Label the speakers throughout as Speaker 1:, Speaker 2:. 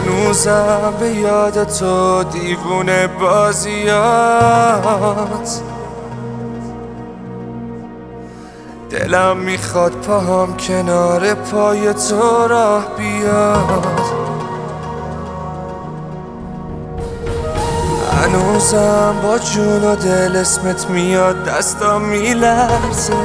Speaker 1: هنوزم به یاد تو دیوونه بازیات. دلم میخواد پاهم کنار پای تو راه بیاد. هنوزم با جون و دل اسمت میاد، دستم میلرزه.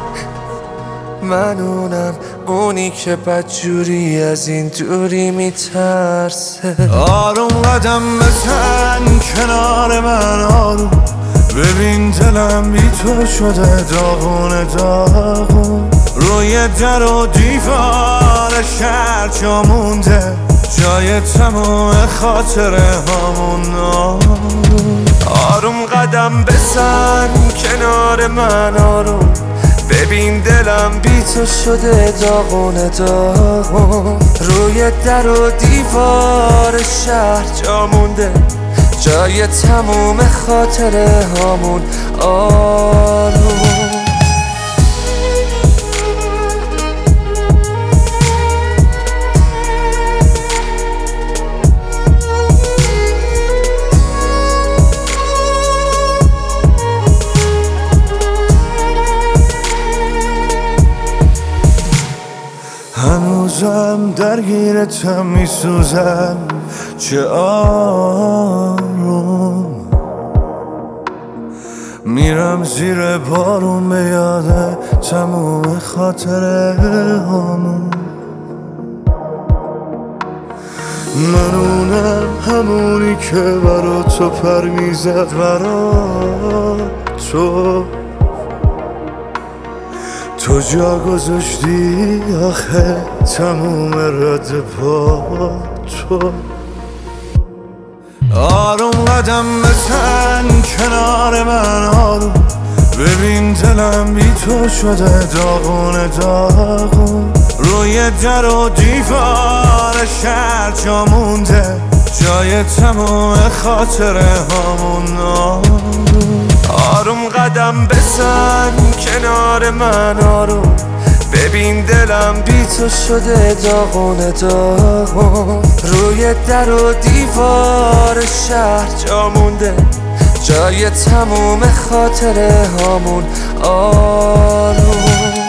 Speaker 1: من اونی که بدجوری از این دوری میترسه.
Speaker 2: آروم قدم بزن کنار من، آروم ببین دلم بی تو شده داغون داغون. روی در و دیوار شهر جا مونده، جای تموم خاطره هامون.
Speaker 1: آروم قدم بزن کنار من، آروم ببین دلم بی تو شده داغون داغون. روی در و دیوار شهر جا مونده، جای تموم خاطره هامون. آروم
Speaker 2: هنوزم درگیرتم میسوزم، چه آروم میرم زیر بارون به یاد تموم خاطره هامون. من همونی که برا تو پر میزد، برا تو جا گذاشتی آخه تموم رد پا تو. آروم قدم بزن کنار من، آروم ببین دلم بی تو شده داغون داغون. روی در و دیوار شهر جا مونده، جای تموم خاطره هامون.
Speaker 1: آروم قدم بزن کنار من، آروم ببین دلم بی تو شده داغون داغون. روی در و دیوار شهر جا مونده، جای تموم خاطره هامون. آروم